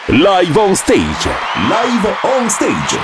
Live on Stage. Live on Stage.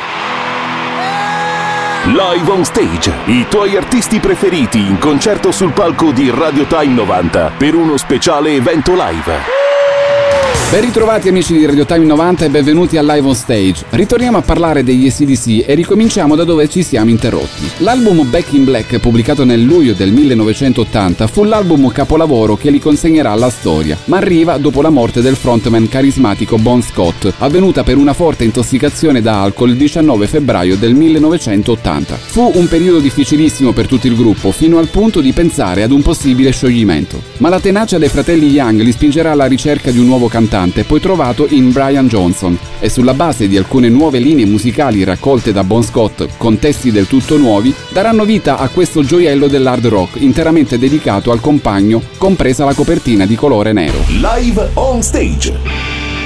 Live on Stage, i tuoi artisti preferiti in concerto sul palco di Radio Time 90 per uno speciale evento live. Ben ritrovati amici di Radio Time 90 e benvenuti a Live on Stage. Ritorniamo a parlare degli AC/DC e ricominciamo da dove ci siamo interrotti. L'album Back in Black, pubblicato nel luglio del 1980, fu l'album capolavoro che li consegnerà alla storia, ma arriva dopo la morte del frontman carismatico Bon Scott, avvenuta per una forte intossicazione da alcol il 19 febbraio del 1980. Fu un periodo difficilissimo per tutto il gruppo, fino al punto di pensare ad un possibile scioglimento. Ma la tenacia dei fratelli Young li spingerà alla ricerca di un nuovo cantante, poi trovato in Brian Johnson, e sulla base di alcune nuove linee musicali raccolte da Bon Scott con testi del tutto nuovi, daranno vita a questo gioiello dell'hard rock interamente dedicato al compagno, compresa la copertina di colore nero. Live on Stage.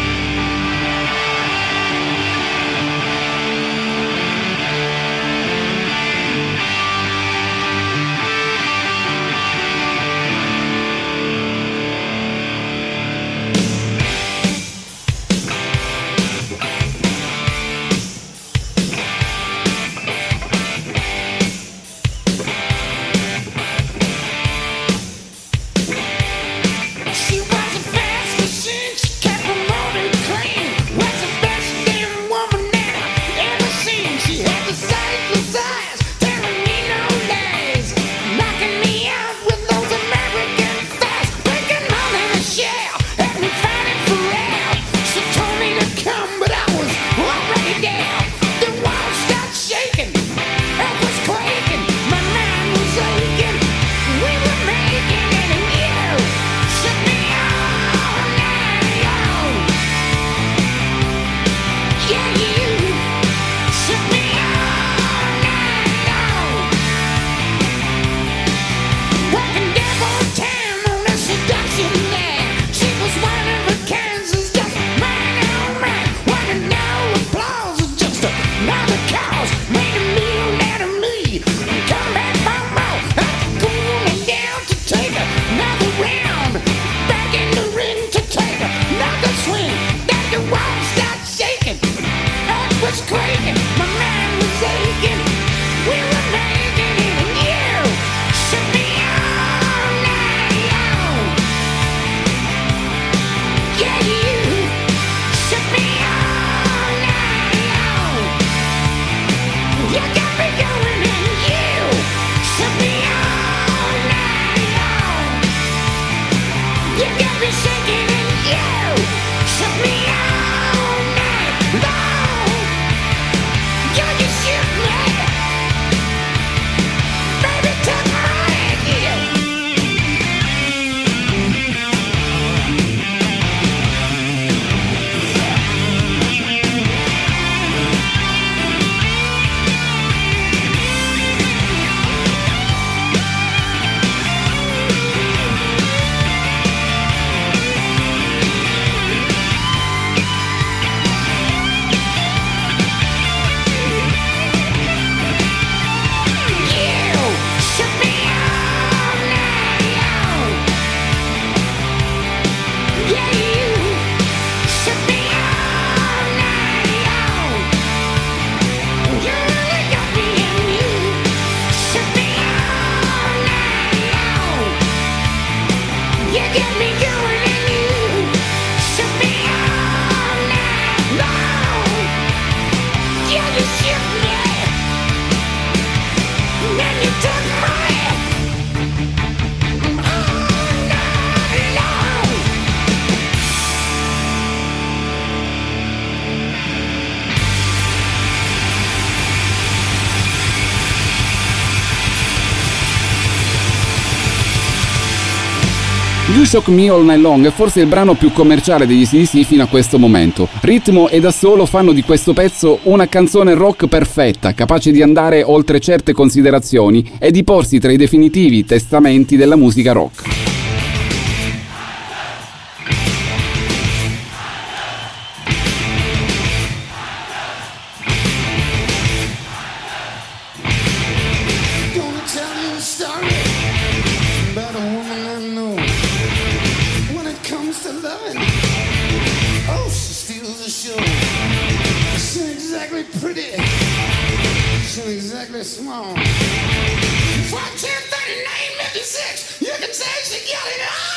You Shock Me All Night Long è forse il brano più commerciale degli AC/DC fino a questo momento. Ritmo e da solo fanno di questo pezzo una canzone rock perfetta, capace di andare oltre certe considerazioni e di porsi tra i definitivi testamenti della musica rock. Comes to loving, oh, she steals the exactly small. 4, 10, 39, 56. You can say she got it all.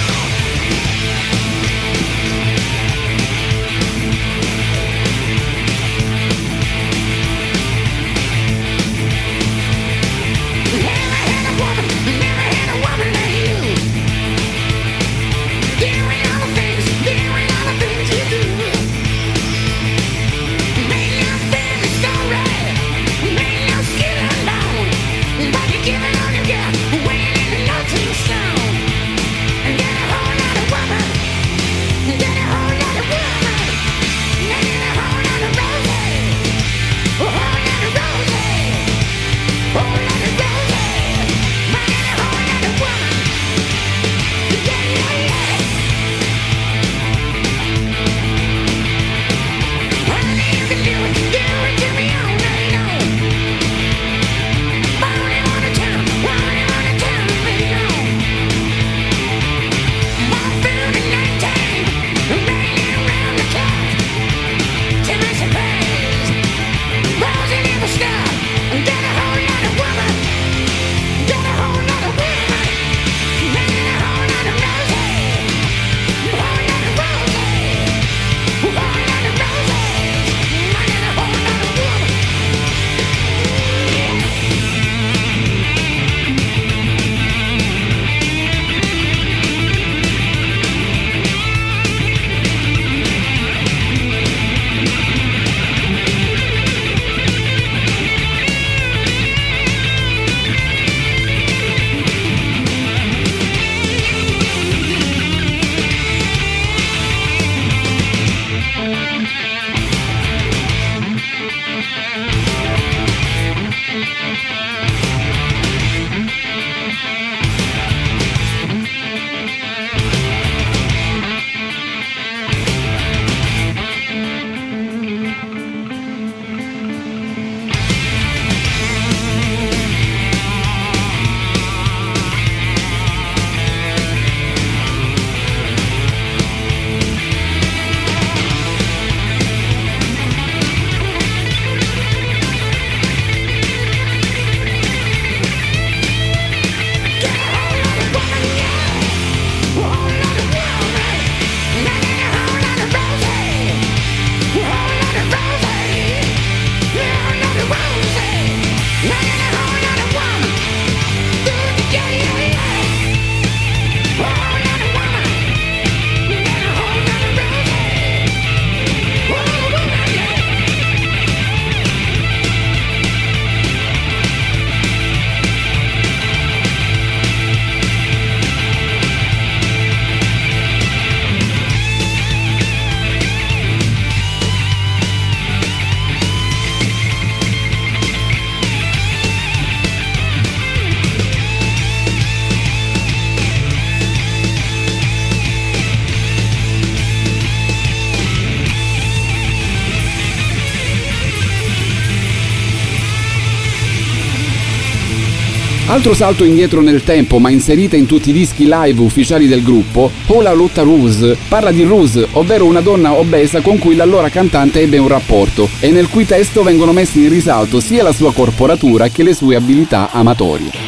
Altro salto indietro nel tempo, ma inserita in tutti i dischi live ufficiali del gruppo, Ola Lutta Rose parla di Rose, ovvero una donna obesa con cui l'allora cantante ebbe un rapporto e nel cui testo vengono messi in risalto sia la sua corporatura che le sue abilità amatorie.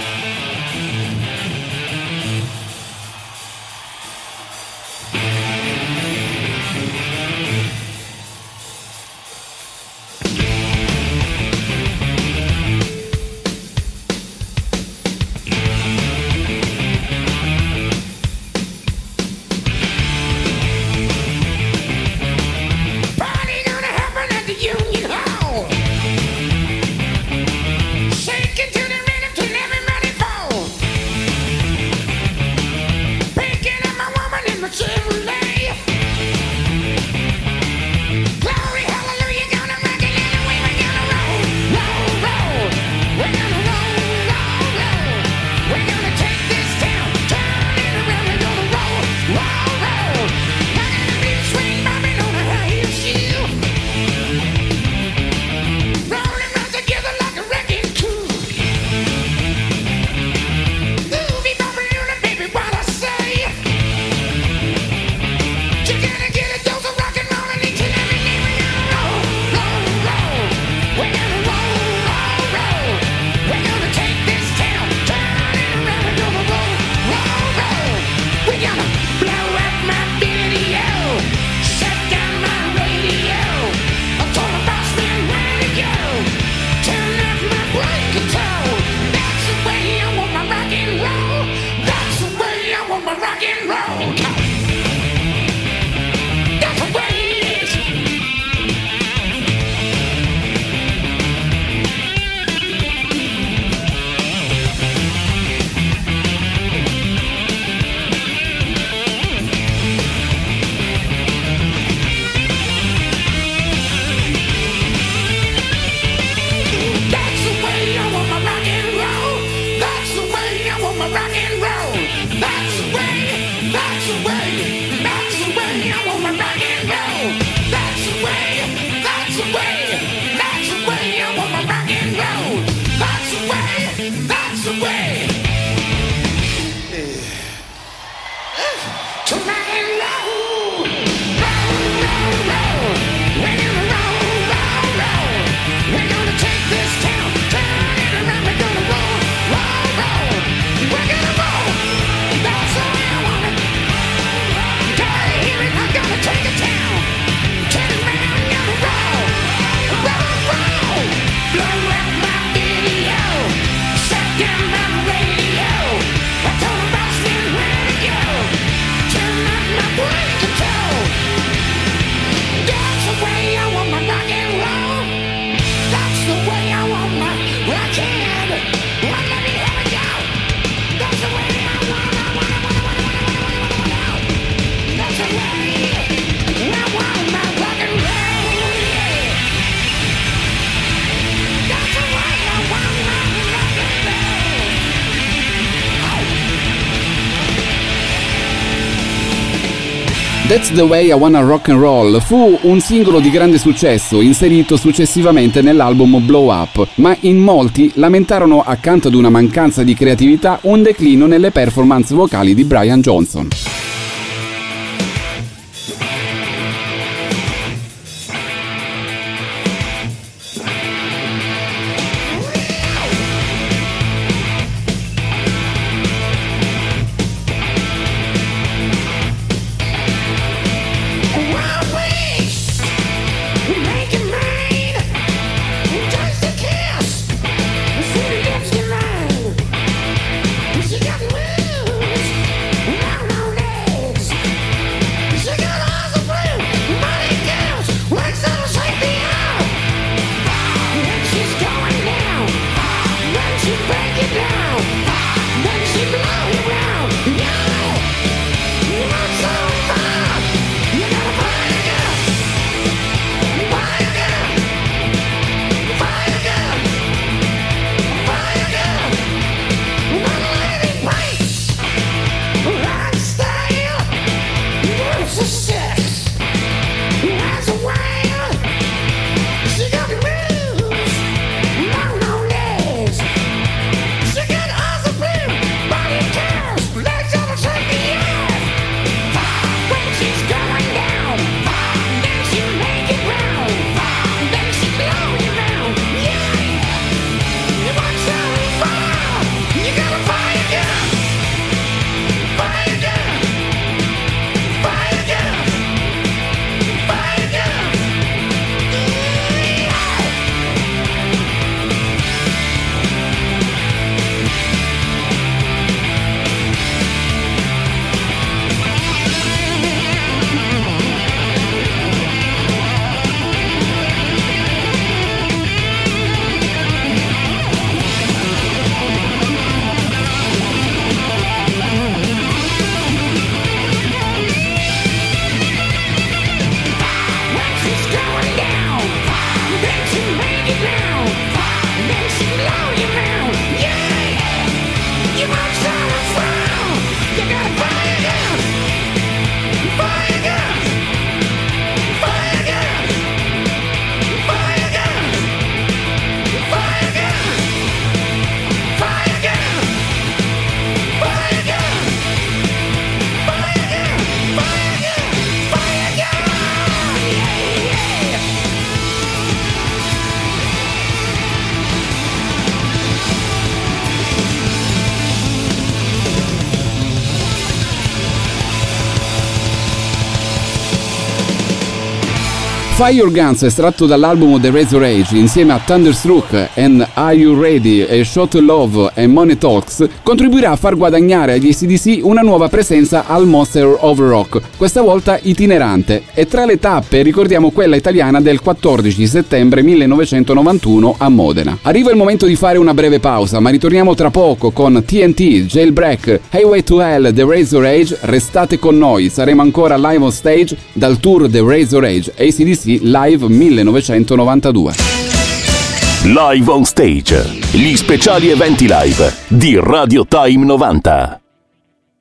Shake it to the rhythm till everybody That's the Way I Wanna Rock and Roll fu un singolo di grande successo inserito successivamente nell'album Blow Up, ma in molti lamentarono, accanto ad una mancanza di creatività, un declino nelle performance vocali di Brian Johnson. Fire Your Guns, estratto dall'album The Razor Age, insieme a Thunderstruck and Are You Ready e Shot Love e Money Talks, contribuirà a far guadagnare agli AC/DC una nuova presenza al Monster of Rock, questa volta itinerante, e tra le tappe ricordiamo quella italiana del 14 settembre 1991 a Modena. Arriva il momento di fare una breve pausa, ma ritorniamo tra poco con TNT, Jailbreak, Highway to Hell, The Razor Age. Restate con noi, saremo ancora live on stage dal tour The Razor Age AC/DC Live 1992. Live on Stage, gli speciali eventi live di Radio Time 90.